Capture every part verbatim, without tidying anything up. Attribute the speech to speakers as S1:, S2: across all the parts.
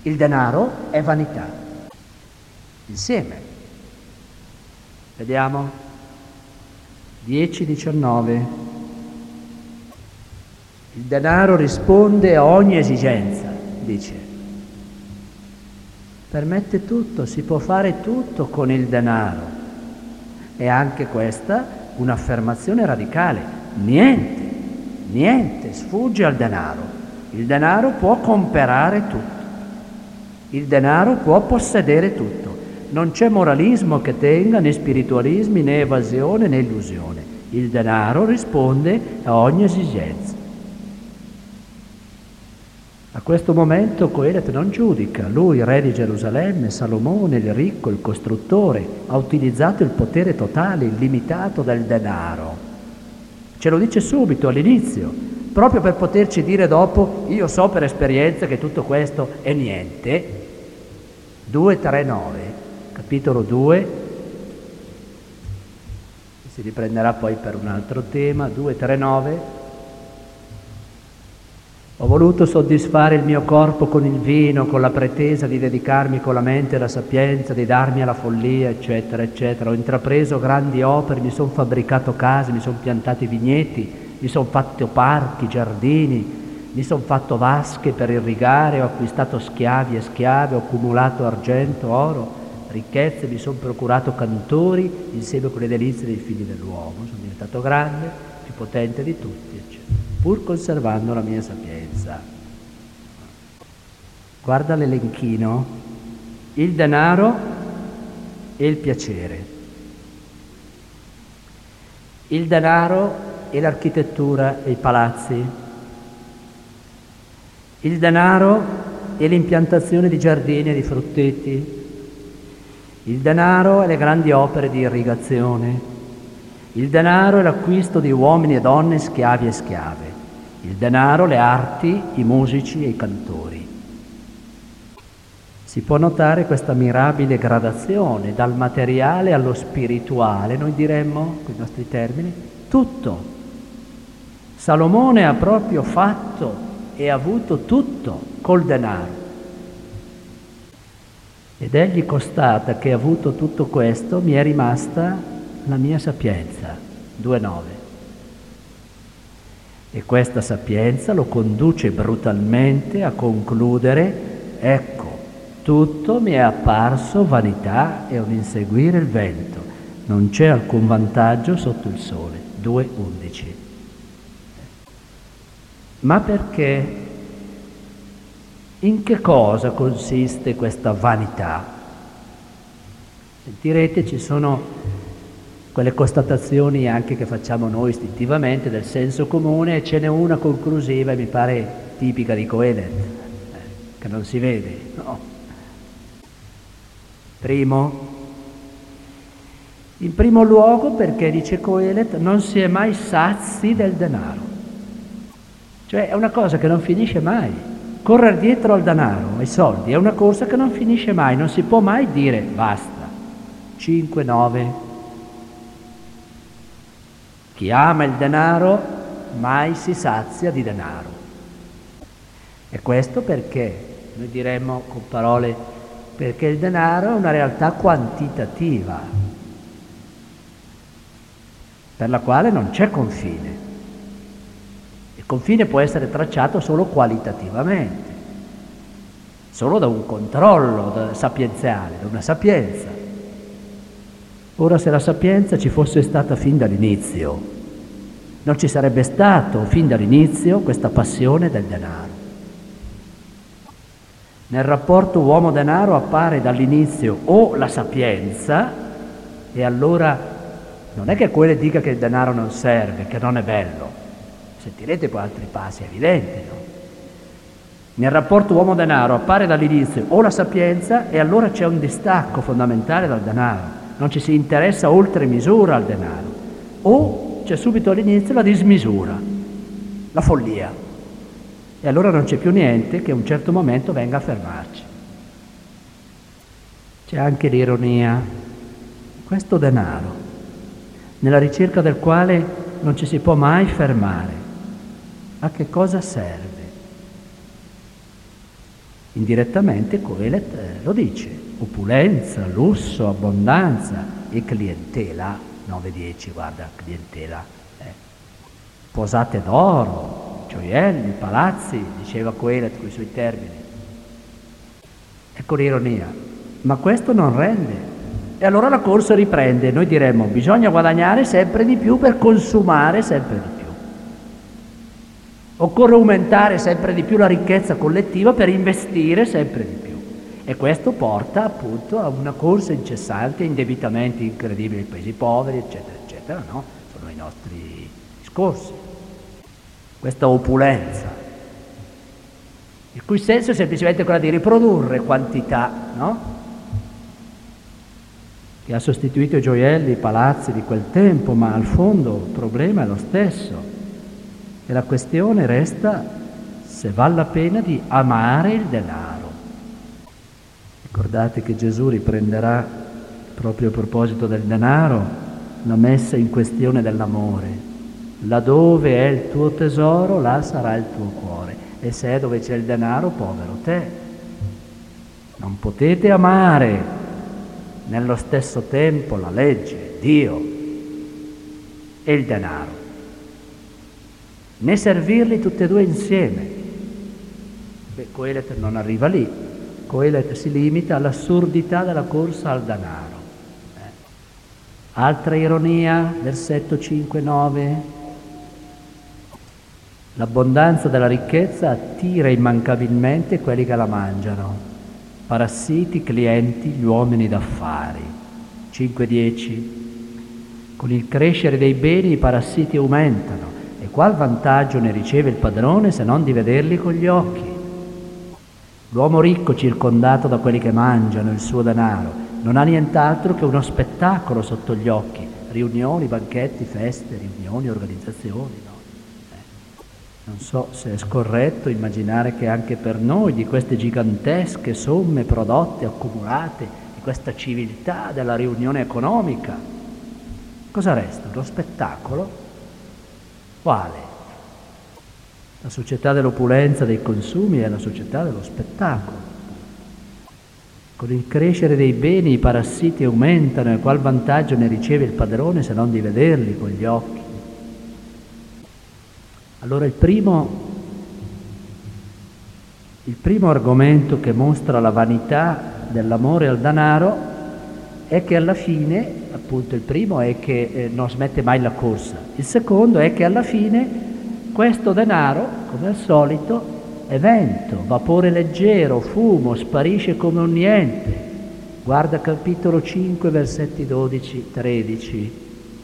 S1: Il denaro è vanità. Insieme. Vediamo. dieci diciannove. Il denaro risponde a ogni esigenza, dice. Permette tutto, si può fare tutto con il denaro. E anche questa un'affermazione radicale. Niente, niente sfugge al denaro. Il denaro può comprare tutto. Il denaro può possedere tutto. Non c'è moralismo che tenga, né spiritualismi, né evasione, né illusione. Il denaro risponde a ogni esigenza. A questo momento Coelet non giudica. Lui, re di Gerusalemme, Salomone, il ricco, il costruttore, ha utilizzato il potere totale, illimitato del denaro. Ce lo dice subito, all'inizio, proprio per poterci dire dopo, io so per esperienza che tutto questo è niente. due tre nove, capitolo due, si riprenderà poi per un altro tema, due tre nove. Ho voluto soddisfare il mio corpo con il vino, con la pretesa di dedicarmi con la mente alla sapienza, di darmi alla follia, eccetera, eccetera. Ho intrapreso grandi opere, mi sono fabbricato case, mi sono piantati vigneti, mi sono fatto parchi, giardini, mi sono fatto vasche per irrigare, ho acquistato schiavi e schiave, ho accumulato argento, oro, ricchezze, mi sono procurato cantori insieme con le delizie dei figli dell'uomo. Sono diventato grande, più potente di tutti, eccetera, pur conservando la mia sapienza. Guarda l'elenchino, il denaro e il piacere. Il denaro e l'architettura e i palazzi. Il denaro e l'impiantazione di giardini e di frutteti. Il denaro e le grandi opere di irrigazione. Il denaro e l'acquisto di uomini e donne, schiavi e schiave. Il denaro, le arti, i musici e i cantori. Si può notare questa mirabile gradazione dal materiale allo spirituale, noi diremmo, con i nostri termini, tutto. Salomone ha proprio fatto e avuto tutto col denaro. Ed egli constata che avuto tutto questo mi è rimasta la mia sapienza, due nove. E questa sapienza lo conduce brutalmente a concludere, ecco, tutto mi è apparso vanità e un inseguire il vento, non c'è alcun vantaggio sotto il sole, due undici. Ma perché? In che cosa consiste questa vanità? Sentirete, ci sono quelle constatazioni anche che facciamo noi istintivamente del senso comune, e ce n'è una conclusiva e mi pare tipica di Coelet, eh, che non si vede, no? Primo, in primo luogo perché, dice Coelet, non si è mai sazi del denaro. Cioè è una cosa che non finisce mai. Correre dietro al denaro, ai soldi, è una corsa che non finisce mai, non si può mai dire basta. cinque nove. Chi ama il denaro mai si sazia di denaro. E questo perché, noi diremmo con parole, perché il denaro è una realtà quantitativa, per la quale non c'è confine. Il confine può essere tracciato solo qualitativamente, solo da un controllo da sapienziale, da una sapienza. Ora, se la sapienza ci fosse stata fin dall'inizio, non ci sarebbe stato fin dall'inizio questa passione del denaro. Nel rapporto uomo-denaro appare dall'inizio o la sapienza, e allora non è che quello dica che il denaro non serve, che non è bello. Sentirete poi altri passi, è evidente, no? Nel rapporto uomo-denaro appare dall'inizio o la sapienza, e allora c'è un distacco fondamentale dal denaro. Non ci si interessa oltre misura al denaro. O c'è subito all'inizio la dismisura, la follia. E allora non c'è più niente che a un certo momento venga a fermarci. C'è anche l'ironia. Questo denaro, nella ricerca del quale non ci si può mai fermare, a che cosa serve? Indirettamente Coelet eh, lo dice: opulenza, lusso, abbondanza e clientela, nove dieci, guarda, clientela, eh. posate d'oro, gioielli, palazzi, diceva Coelet con i suoi termini. Ecco l'ironia, ma questo non rende. E allora la corsa riprende. Noi diremmo: bisogna guadagnare sempre di più per consumare sempre di più. Occorre aumentare sempre di più la ricchezza collettiva per investire sempre di più. E questo porta appunto a una corsa incessante, indebitamenti incredibili dei paesi poveri, eccetera, eccetera, no? Sono i nostri discorsi. Questa opulenza, il cui senso è semplicemente quello di riprodurre quantità, no? Che ha sostituito i gioielli, i palazzi di quel tempo, ma al fondo il problema è lo stesso. E la questione resta se vale la pena di amare il denaro. Ricordate che Gesù riprenderà, proprio a proposito del denaro, la messa in questione dell'amore. Laddove è il tuo tesoro, là sarà il tuo cuore. E se è dove c'è il denaro, povero te. Non potete amare nello stesso tempo la legge, Dio e il denaro, né servirli tutti e due insieme. Beh, Coelet non arriva lì. Coelet si limita all'assurdità della corsa al denaro. Eh. Altra ironia, versetto cinque nove. L'abbondanza della ricchezza attira immancabilmente quelli che la mangiano. Parassiti, clienti, gli uomini d'affari. cinque dieci. Con il crescere dei beni i parassiti aumentano. E qual vantaggio ne riceve il padrone se non di vederli con gli occhi? L'uomo ricco, circondato da quelli che mangiano il suo denaro, non ha nient'altro che uno spettacolo sotto gli occhi. Riunioni, banchetti, feste, riunioni, organizzazioni, no? Non so se è scorretto immaginare che anche per noi di queste gigantesche somme prodotte, accumulate, di questa civiltà della riunione economica, cosa resta? Uno spettacolo? Quale? La società dell'opulenza, dei consumi è la società dello spettacolo. Con il crescere dei beni i parassiti aumentano e qual vantaggio ne riceve il padrone se non di vederli con gli occhi? Allora il primo, il primo argomento che mostra la vanità dell'amore al denaro è che alla fine, appunto il primo è che eh, non smette mai la corsa, il secondo è che alla fine questo denaro, come al solito, è vento, vapore leggero, fumo, sparisce come un niente. Guarda capitolo cinque, versetti dodici tredici.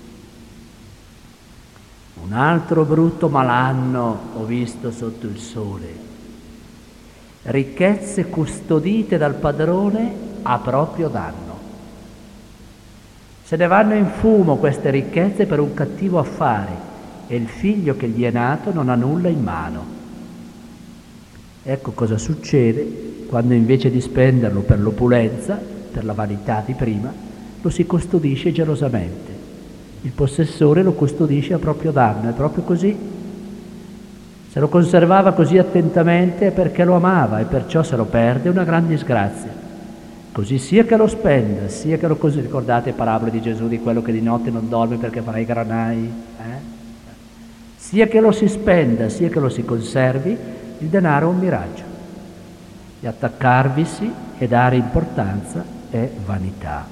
S1: Un altro brutto malanno ho visto sotto il sole. Ricchezze custodite dal padrone a proprio danno. Se ne vanno in fumo queste ricchezze per un cattivo affare e il figlio che gli è nato non ha nulla in mano. Ecco cosa succede quando invece di spenderlo per l'opulenza, per la vanità di prima, lo si custodisce gelosamente. Il possessore lo custodisce a proprio danno, è proprio così. Se lo conservava così attentamente è perché lo amava e perciò se lo perde è una gran disgrazia. Così sia che lo spenda, sia che lo così. Ricordate le parabole di Gesù di quello che di notte non dorme perché farà i granai? Eh? Sia che lo si spenda, sia che lo si conservi, il denaro è un miraggio. E attaccarvisi e dare importanza è vanità.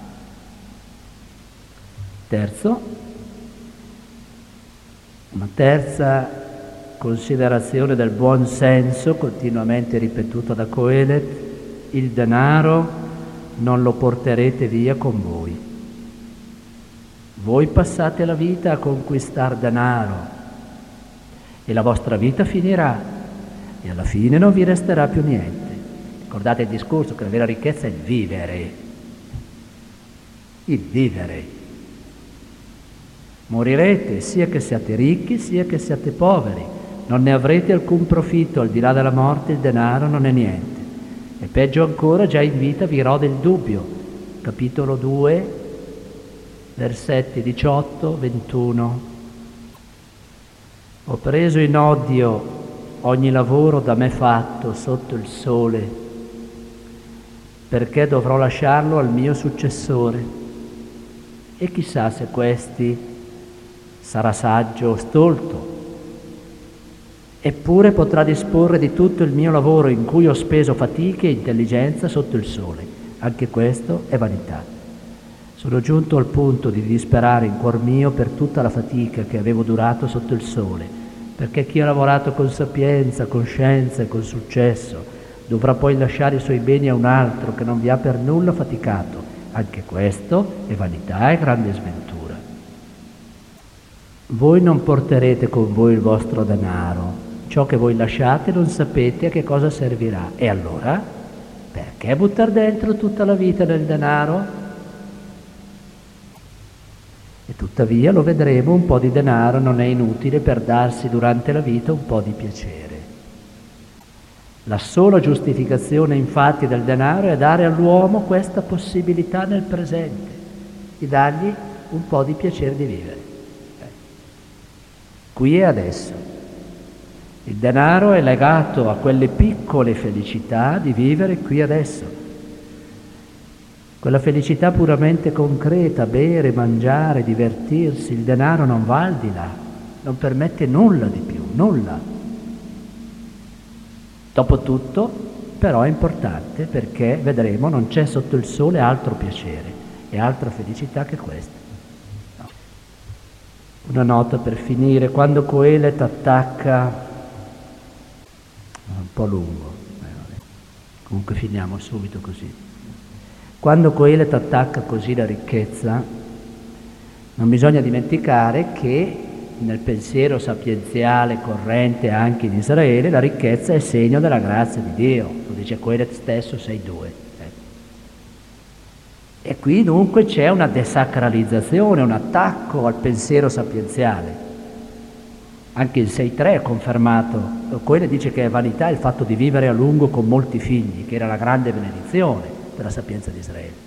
S1: Terzo, una terza considerazione del buon senso, continuamente ripetuta da Coelet: il denaro non lo porterete via con voi. Voi passate la vita a conquistar denaro e la vostra vita finirà e alla fine non vi resterà più niente. Ricordate il discorso che la vera ricchezza è il vivere. Il vivere. Morirete sia che siate ricchi sia che siate poveri, non ne avrete alcun profitto, al di là della morte il denaro non è niente. E peggio ancora, già in vita vi rode il dubbio. Capitolo due, versetti diciotto ventuno. Ho preso in odio ogni lavoro da me fatto sotto il sole perché dovrò lasciarlo al mio successore. E chissà se questi sarà saggio o stolto. Eppure potrà disporre di tutto il mio lavoro in cui ho speso fatiche e intelligenza sotto il sole. Anche questo è vanità. Sono giunto al punto di disperare in cuor mio per tutta la fatica che avevo durato sotto il sole, perché chi ha lavorato con sapienza, con scienza e con successo dovrà poi lasciare i suoi beni a un altro che non vi ha per nulla faticato. Anche questo è vanità e grande sventura. Voi non porterete con voi il vostro denaro. Ciò che voi lasciate non sapete a che cosa servirà. E allora, perché buttare dentro tutta la vita nel denaro? E tuttavia, lo vedremo, un po' di denaro non è inutile per darsi durante la vita un po' di piacere. La sola giustificazione, infatti, del denaro è dare all'uomo questa possibilità nel presente, di dargli un po' di piacere di vivere. Qui e adesso. Il denaro è legato a quelle piccole felicità di vivere qui e adesso. Quella felicità puramente concreta, bere, mangiare, divertirsi. Il denaro non va al di là, non permette nulla di più, nulla. Dopotutto, però, è importante perché, vedremo, non c'è sotto il sole altro piacere e altra felicità che questa. No. Una nota per finire: quando Coelet attacca, un po' lungo, eh, comunque finiamo subito così. Quando Coelet attacca così la ricchezza, non bisogna dimenticare che nel pensiero sapienziale corrente anche in Israele la ricchezza è segno della grazia di Dio, lo dice Coelet stesso sei due. E qui dunque c'è una desacralizzazione, un attacco al pensiero sapienziale. Anche il sei tre è confermato. Coelet dice che è vanità il fatto di vivere a lungo con molti figli, che era la grande benedizione della sapienza di Israele.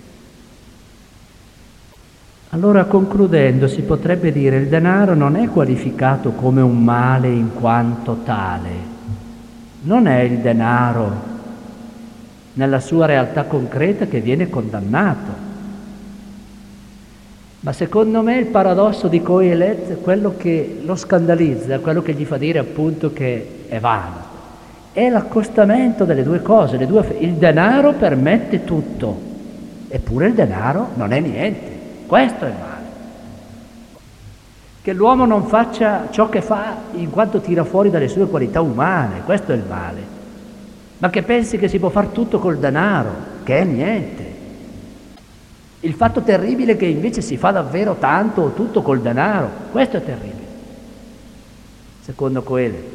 S1: Allora, concludendo, si potrebbe dire: il denaro non è qualificato come un male in quanto tale. Non è il denaro nella sua realtà concreta che viene condannato. Ma secondo me il paradosso di Coelet, quello che lo scandalizza, quello che gli fa dire appunto che è vano, è l'accostamento delle due cose. Le due, il denaro permette tutto, eppure il denaro non è niente. Questo è il male. Che l'uomo non faccia ciò che fa in quanto tira fuori dalle sue qualità umane, questo è il male. Ma che pensi che si può far tutto col denaro, che è niente. Il fatto terribile è che invece si fa davvero tanto o tutto col denaro, questo è terribile. Secondo Coelet,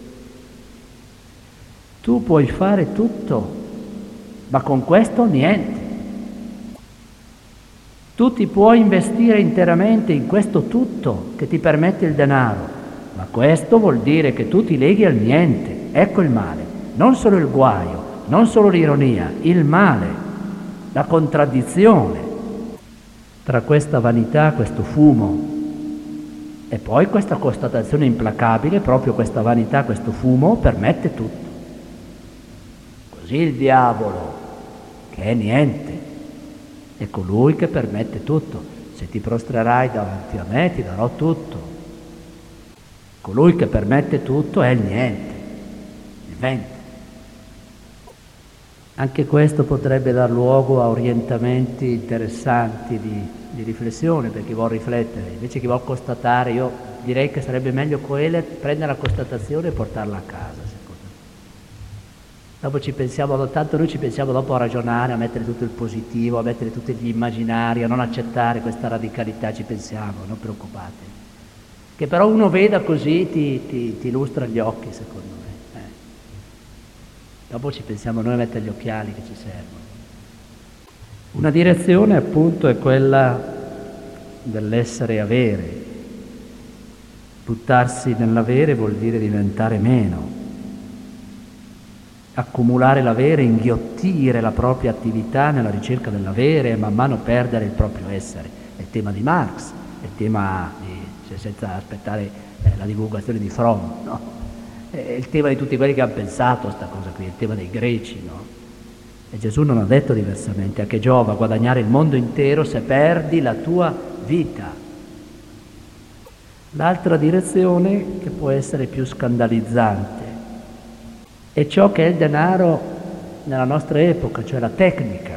S1: tu puoi fare tutto, ma con questo niente. Tu ti puoi investire interamente in questo tutto che ti permette il denaro, ma questo vuol dire che tu ti leghi al niente. Ecco il male, non solo il guaio, non solo l'ironia, il male, la contraddizione tra questa vanità, questo fumo, e poi questa constatazione implacabile, proprio questa vanità, questo fumo, permette tutto. Così il diavolo, che è niente, è colui che permette tutto. Se ti prostrerai davanti a me, ti darò tutto. Colui che permette tutto è il niente, il vento. Anche questo potrebbe dar luogo a orientamenti interessanti di, di riflessione per chi vuol riflettere. Invece chi vuol constatare, io direi che sarebbe meglio Coelet prendere la constatazione e portarla a casa, secondo me. Dopo ci pensiamo, tanto noi ci pensiamo dopo a ragionare, a mettere tutto il positivo, a mettere tutti gli immaginari, a non accettare questa radicalità, ci pensiamo, non preoccupate. Che però uno veda così ti, ti, ti illustra gli occhi, secondo me. Dopo ci pensiamo noi a mettere gli occhiali che ci servono. Una direzione appunto è quella dell'essere avere. Buttarsi nell'avere vuol dire diventare meno. Accumulare l'avere, inghiottire la propria attività nella ricerca dell'avere e man mano perdere il proprio essere. È il tema di Marx, è il tema di, cioè senza aspettare eh, la divulgazione di Fromm, no? È il tema di tutti quelli che hanno pensato a questa cosa qui, il tema dei greci, no? E Gesù non ha detto diversamente, a che giova guadagnare il mondo intero se perdi la tua vita. L'altra direzione, che può essere più scandalizzante, è ciò che è il denaro nella nostra epoca, cioè la tecnica,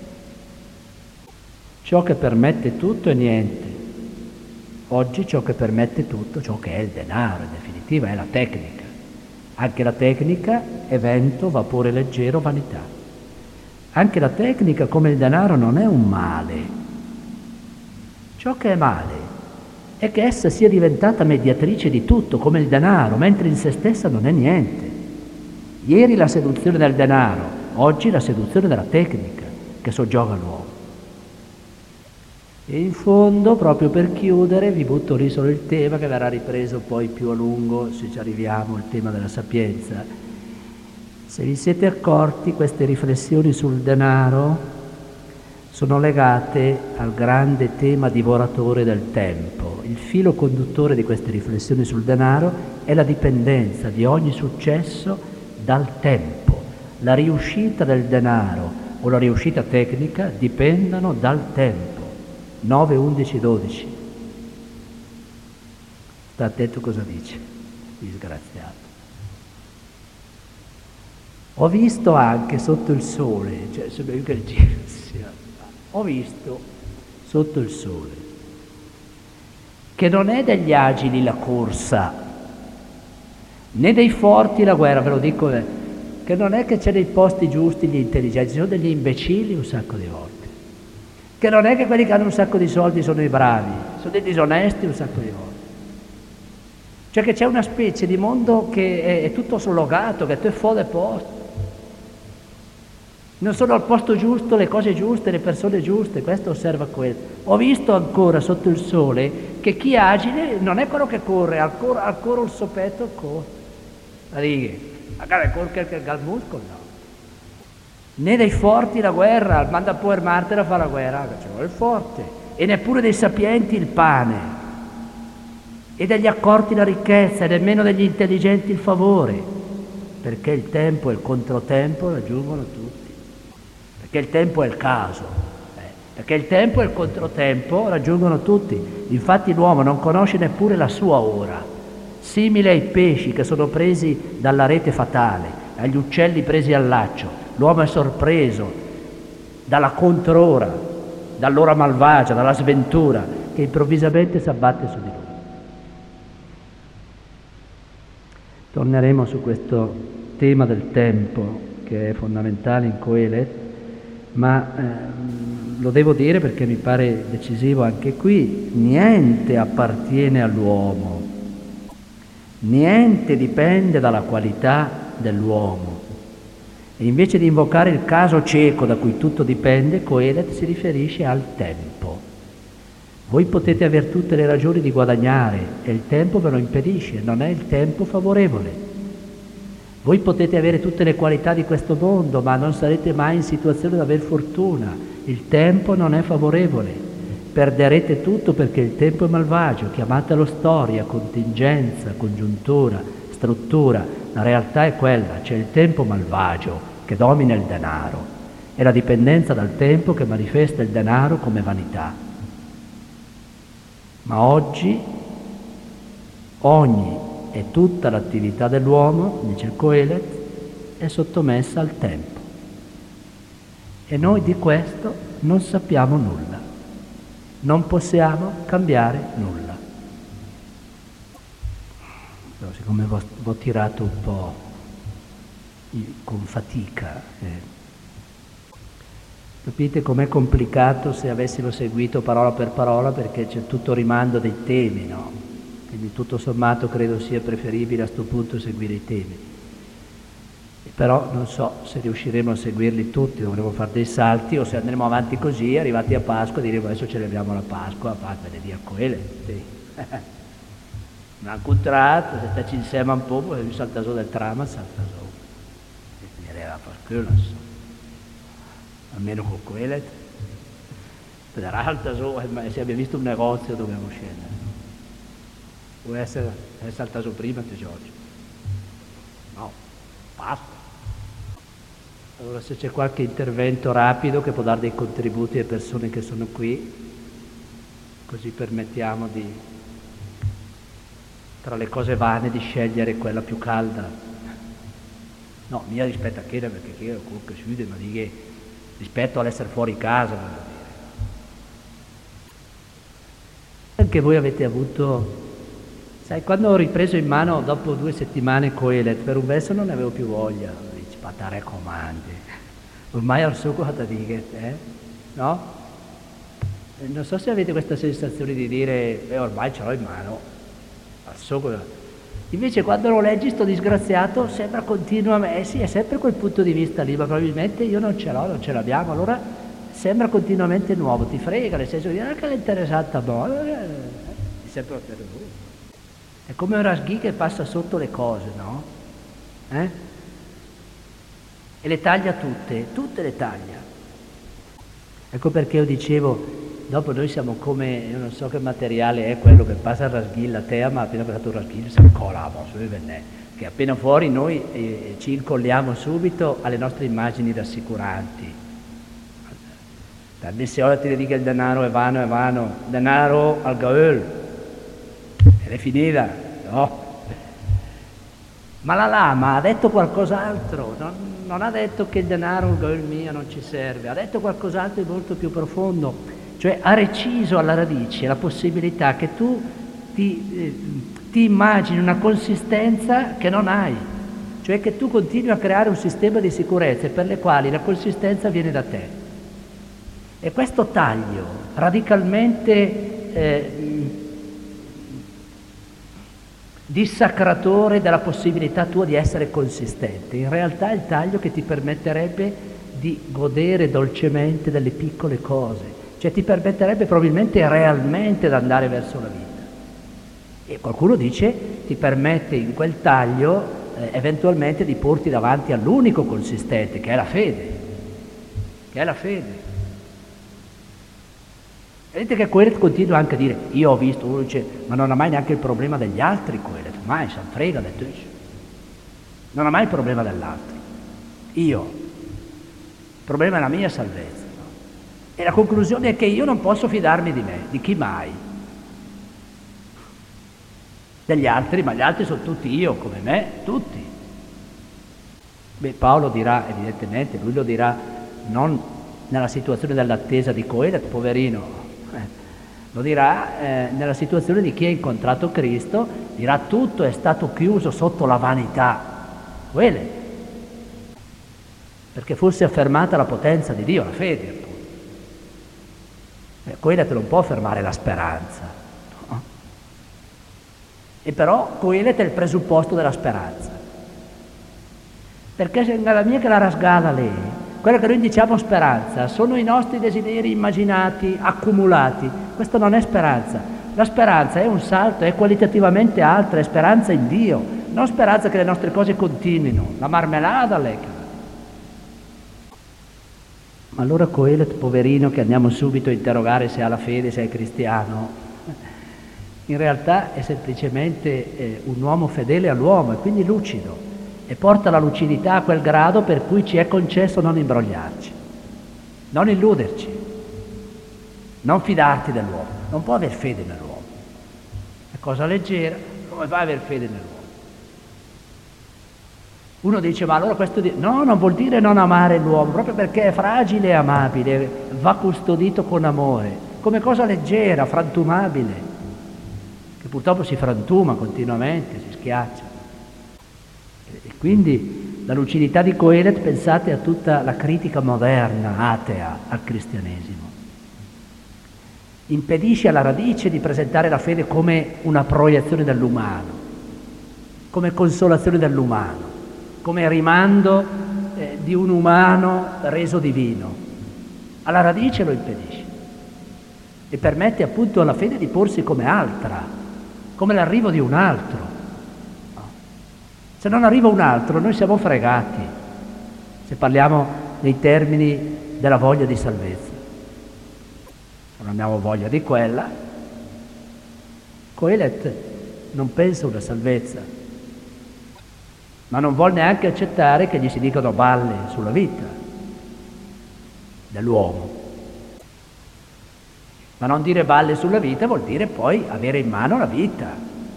S1: ciò che permette tutto e niente. Oggi ciò che permette tutto, ciò che è il denaro, in definitiva, è la tecnica. Anche la tecnica è vento, vapore leggero, vanità. Anche la tecnica, come il denaro, non è un male. Ciò che è male è che essa sia diventata mediatrice di tutto, come il denaro, mentre in se stessa non è niente. Ieri la seduzione del denaro, oggi la seduzione della tecnica che soggioga l'uomo. E in fondo, proprio per chiudere, vi butto lì solo il tema che verrà ripreso poi più a lungo, se ci arriviamo, il tema della sapienza. Se vi siete accorti, queste riflessioni sul denaro sono legate al grande tema divoratore del tempo. Il filo conduttore di queste riflessioni sul denaro è la dipendenza di ogni successo dal tempo. La riuscita del denaro o la riuscita tecnica dipendono dal tempo. nove, undici, dodici. Sta attento cosa dice, disgraziato. Ho visto anche sotto il sole, cioè sembra che il giro sia, ho visto sotto il sole che non è degli agili la corsa, né dei forti la guerra, ve lo dico, eh, che non è che c'è nei posti giusti gli intelligenti, sono degli imbecilli un sacco di volte. Che non è che quelli che hanno un sacco di soldi sono i bravi, sono dei disonesti un sacco di volte. Cioè che c'è una specie di mondo che è, è tutto slogato, che tu è fuori del posto. Non sono al posto giusto le cose giuste, le persone giuste, questo osserva quello. Ho visto ancora sotto il sole che chi è agile non è quello che corre, ancora, ancora il sopetto corre. La righe, magari corre che il muscolo, no. Né dei forti la guerra, manda poi il martire a fare la guerra, ci vuole il forte, e neppure dei sapienti il pane, e degli accorti la ricchezza, e nemmeno degli intelligenti il favore, perché il tempo e il controtempo raggiungono tutti, perché il tempo è il caso, eh, perché il tempo e il controtempo raggiungono tutti. Infatti l'uomo non conosce neppure la sua ora, simile ai pesci che sono presi dalla rete fatale, agli uccelli presi al laccio. L'uomo è sorpreso dalla controra, dall'ora malvagia, dalla sventura che improvvisamente si abbatte su di lui. Torneremo su questo tema del tempo che è fondamentale in Coelet, ma ehm, lo devo dire perché mi pare decisivo anche qui: niente appartiene all'uomo, niente dipende dalla qualità dell'uomo. E invece di invocare il caso cieco da cui tutto dipende, Coelet si riferisce al tempo. Voi potete avere tutte le ragioni di guadagnare e il tempo ve lo impedisce, non è il tempo favorevole. Voi potete avere tutte le qualità di questo mondo, ma non sarete mai in situazione di aver fortuna. Il tempo non è favorevole. Perderete tutto perché il tempo è malvagio, chiamatelo storia, contingenza, congiuntura, struttura. La realtà è quella, c'è il tempo malvagio che domina il denaro, è la dipendenza dal tempo che manifesta il denaro come vanità. Ma oggi ogni e tutta l'attività dell'uomo, dice il Coelet, è sottomessa al tempo. E noi di questo non sappiamo nulla, non possiamo cambiare nulla. Però, siccome vi ho tirato un po' con fatica, eh. Capite com'è complicato se avessimo seguito parola per parola, perché c'è tutto rimando dei temi, no? Quindi tutto sommato credo sia preferibile a sto punto seguire i temi. Però non so se riusciremo a seguirli tutti, dovremo fare dei salti, o se andremo avanti così, arrivati a Pasqua, diremo adesso celebriamo la Pasqua, Pasqua di Dio Coelet, sì. Ma un contratto, se te ci insieme un po', poi salta su del trama, salta su. E quindi arriva a Pasqua, non so. Almeno con Coelet. Per alta su, se abbiamo visto un negozio dobbiamo scendere. Può essere, è saltato prima te Giorgio. No, Pasqua. Allora se c'è qualche intervento rapido che può dare dei contributi alle persone che sono qui, così permettiamo di, tra le cose vane, di scegliere quella più calda. No, mia rispetto a chiedere, perché chiedere comunque chiude, ma di che rispetto all'essere fuori casa, voglio dire. Anche voi avete avuto, sai, quando ho ripreso in mano dopo due settimane Coelet, per un verso non ne avevo più voglia, dici, ma te raccomandi, ormai al suo da dire, eh? No? E non so se avete questa sensazione di dire, eh, ormai ce l'ho in mano, al suo. Invece quando lo leggi sto disgraziato sembra continuamente, eh sì, è sempre quel punto di vista lì, ma probabilmente io non ce l'ho, non ce l'abbiamo, allora sembra continuamente nuovo, ti frega, nel senso di dire che l'interessata boh, eh, è sempre per lui. È come un rasghi che passa sotto le cose, no? Eh? E le taglia tutte, tutte le taglia. Ecco perché io dicevo, dopo noi siamo come, io non so che materiale è quello che passa il rasghì, la tea, ma appena passato il rasghì si incolla, che appena fuori noi eh, ci incolliamo subito alle nostre immagini rassicuranti. Dal Messiolo ti dice che il denaro è vano, è vano, denaro al gaul, ed è finita, no? Ma la lama ha detto qualcos'altro, non, non ha detto che il denaro, il gaul mio, non ci serve, ha detto qualcos'altro di molto più profondo, cioè ha reciso alla radice la possibilità che tu ti, eh, ti immagini una consistenza che non hai, cioè che tu continui a creare un sistema di sicurezze per le quali la consistenza viene da te. E questo taglio radicalmente eh, dissacratore della possibilità tua di essere consistente, in realtà è il taglio che ti permetterebbe di godere dolcemente delle piccole cose, cioè ti permetterebbe probabilmente realmente di andare verso la vita. E qualcuno dice ti permette in quel taglio eh, eventualmente di porti davanti all'unico consistente, che è la fede, che è la fede. Vedete che Coelet continua anche a dire, io ho visto, uno dice, ma non ha mai neanche il problema degli altri Coelet, mai, se ne frega, detto, non ha mai il problema dell'altro. Io, il problema è la mia salvezza. No? E la conclusione è che io non posso fidarmi di me, di chi mai? Degli altri, ma gli altri sono tutti io, come me, tutti. Beh, Paolo dirà, evidentemente, lui lo dirà non nella situazione dell'attesa di Coelet, poverino, lo dirà eh, nella situazione di chi ha incontrato Cristo, dirà tutto è stato chiuso sotto la vanità, quelle, perché fosse affermata la potenza di Dio, la fede appunto. Eh, quella te non può fermare la speranza, no? E però Coelet è il presupposto della speranza, perché se la mia che la rasgala lì, quello che noi diciamo speranza, sono i nostri desideri immaginati, accumulati. Questo non è speranza. La speranza è un salto, è qualitativamente altra, è speranza in Dio, non speranza che le nostre cose continuino. La marmelada lei. Ma allora Coelet, poverino, che andiamo subito a interrogare se ha la fede, se è cristiano, in realtà è semplicemente eh, un uomo fedele all'uomo e quindi lucido. E porta la lucidità a quel grado per cui ci è concesso non imbrogliarci, non illuderci, non fidarti dell'uomo. Non può aver fede nell'uomo. È cosa leggera, come fai a aver fede nell'uomo? Uno dice, ma allora questo... Di... No, non vuol dire non amare l'uomo, proprio perché è fragile e amabile, va custodito con amore, come cosa leggera, frantumabile, che purtroppo si frantuma continuamente, si schiaccia. E quindi la lucidità di Coelet, pensate a tutta la critica moderna, atea, al cristianesimo. Impedisce alla radice di presentare la fede come una proiezione dell'umano, come consolazione dell'umano, come rimando eh, di un umano reso divino. Alla radice lo impedisce e permette appunto alla fede di porsi come altra, come l'arrivo di un altro. Se non arriva un altro, noi siamo fregati, se parliamo nei termini della voglia di salvezza. Se non abbiamo voglia di quella, Coelet non pensa a una salvezza, ma non vuol neanche accettare che gli si dicano balle sulla vita dell'uomo. Ma non dire balle sulla vita vuol dire poi avere in mano la vita.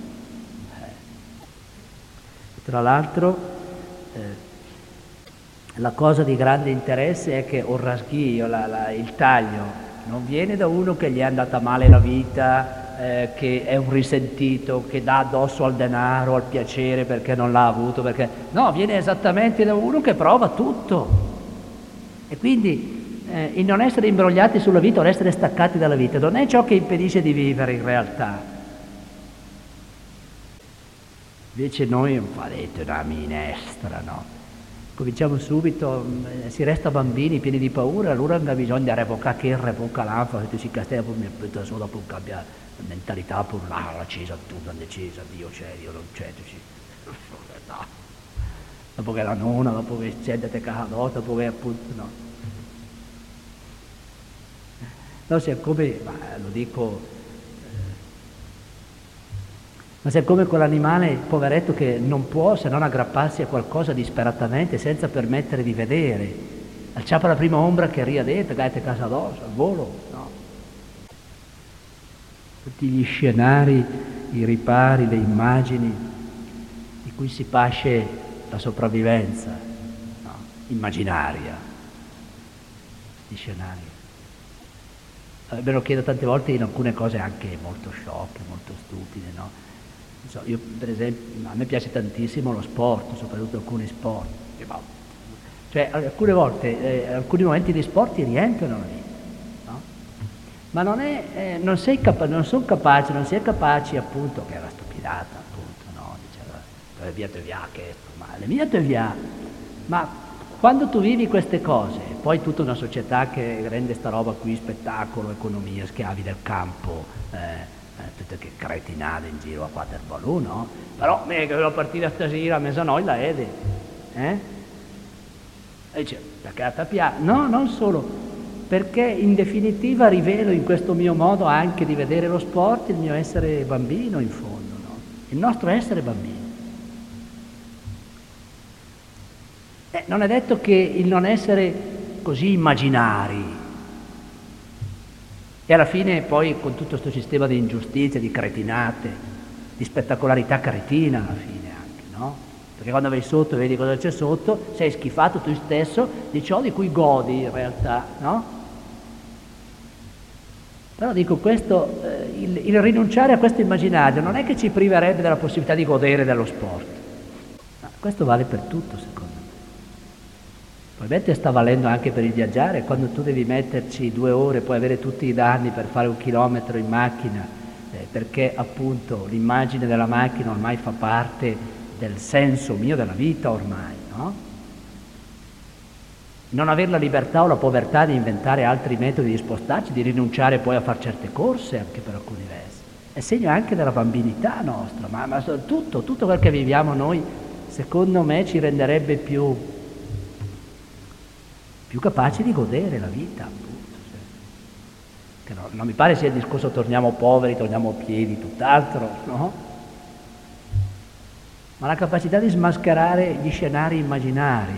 S1: Tra l'altro, eh, la cosa di grande interesse è che il rasghio, la, la, il taglio, non viene da uno che gli è andata male la vita, eh, che è un risentito, che dà addosso al denaro, al piacere perché non l'ha avuto, perché... no, viene esattamente da uno che prova tutto. E quindi eh, il non essere imbrogliati sulla vita o l'essere staccati dalla vita non è ciò che impedisce di vivere in realtà. Invece noi non fate una minestra, no? Cominciamo subito, eh, si resta bambini pieni di paura, allora bisogna revocare che revoca l'anfa, se si castella poi mi aspetta solo dopo cambia mentalità, pur là, la Cesa, tu non decisa, Dio c'è, Dio non c'è, tu ci... no. Dopo che la nonna, dopo che scendete casadota, dopo che appunto, no. No, siccome, ma lo dico... Ma se è come quell'animale, poveretto, che non può se non aggrapparsi a qualcosa disperatamente senza permettere di vedere. Alciapa la prima ombra che ria dentro, gaete casa addosso, al volo, no? Tutti gli scenari, i ripari, le immagini di cui si pasce la sopravvivenza, no? Immaginaria, gli scenari. Eh, me lo chiedo tante volte in alcune cose anche molto sciocche, molto stupide, no? So, io per esempio, a me piace tantissimo lo sport, soprattutto alcuni sport, cioè alcune volte, eh, alcuni momenti di sport ti riempiono la vita, no? Ma non è, eh, non sei capa- non sono capaci, non si è capaci appunto, che è una stupidata appunto, no? Diceva, le via te via, che ma le mie te via, ma quando tu vivi queste cose, poi tutta una società che rende sta roba qui, spettacolo, economia, schiavi del campo, eh, tutte che cretinate in giro a Waterloo, no? Però me che la partita stasera a mezzanotte la Ede, eh? E dice, perché a te piace? No, non solo, perché in definitiva rivelo in questo mio modo anche di vedere lo sport il mio essere bambino in fondo, no? Il nostro essere bambino. Eh, non è detto che il non essere così immaginari, e alla fine poi con tutto questo sistema di ingiustizie, di cretinate, di spettacolarità cretina alla fine anche, no? Perché quando vai sotto e vedi cosa c'è sotto, sei schifato tu stesso di ciò di cui godi in realtà, no? Però dico questo, eh, il, il rinunciare a questo immaginario non è che ci priverebbe della possibilità di godere dello sport, ma questo vale per tutto secondo me. Probabilmente sta valendo anche per il viaggiare, quando tu devi metterci due ore, puoi avere tutti i danni per fare un chilometro in macchina, eh, perché appunto l'immagine della macchina ormai fa parte del senso mio della vita ormai, no? Non avere la libertà o la povertà di inventare altri metodi di spostarci, di rinunciare poi a fare certe corse anche per alcuni versi, è segno anche della bambinità nostra, ma, ma tutto, tutto quel che viviamo noi, secondo me, ci renderebbe più... più capaci di godere la vita, appunto. Che no, non mi pare sia il discorso torniamo poveri, torniamo piedi, tutt'altro, no? Ma la capacità di smascherare gli scenari immaginari,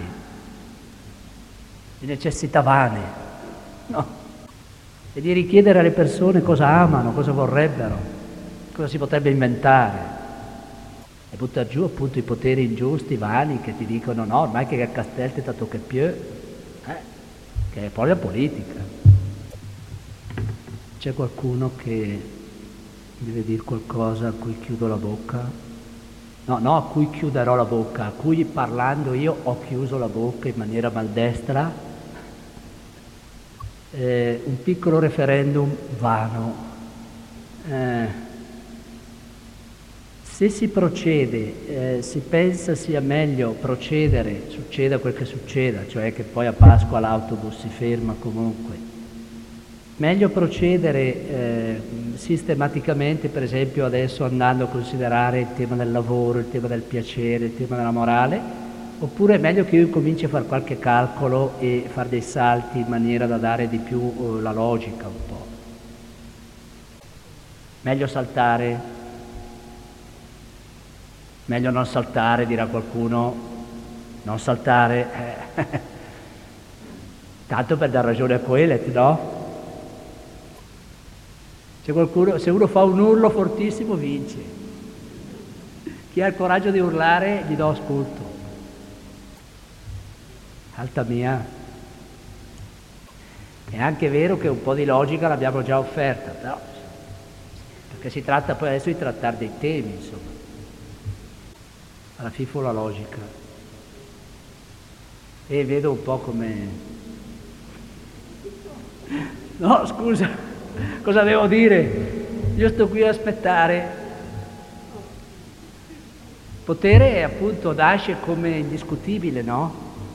S1: le necessità vane, no? E di richiedere alle persone cosa amano, cosa vorrebbero, cosa si potrebbe inventare. E buttare giù appunto i poteri ingiusti, vani, che ti dicono no, ormai che a Castel ti tocca più. Eh, che è poi la politica. C'è qualcuno che deve dire qualcosa a cui chiudo la bocca? No, no, a cui chiuderò la bocca, a cui parlando io ho chiuso la bocca in maniera maldestra. Eh, un piccolo referendum vano. Eh, se si procede, eh, si pensa sia meglio procedere, succeda quel che succeda, cioè che poi a Pasqua l'autobus si ferma comunque, meglio procedere eh, sistematicamente, per esempio adesso andando a considerare il tema del lavoro, il tema del piacere, il tema della morale, oppure è meglio che io cominci a fare qualche calcolo e fare dei salti in maniera da dare di più eh, la logica un po'. Meglio saltare. Meglio non saltare, dirà qualcuno, non saltare, eh. Tanto per dar ragione a Coelet, no? Se, qualcuno, se uno fa un urlo fortissimo vince. Chi ha il coraggio di urlare gli do ascolto. Alta mia. È anche vero che un po' di logica l'abbiamo già offerta, però, perché si tratta poi adesso di trattare dei temi, insomma. Alla fine la logica. E vedo un po' come... No, scusa, cosa devo dire? Io sto qui a aspettare. Potere appunto nasce come indiscutibile, no?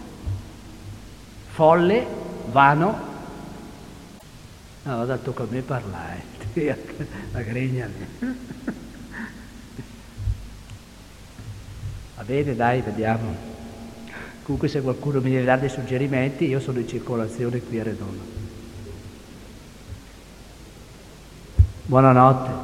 S1: Folle, vano. No, vado, tocca a me parlare. La gregna. Va bene, dai, vediamo. Comunque se qualcuno mi deve dare dei suggerimenti, io sono in circolazione qui a Redondo. Buonanotte.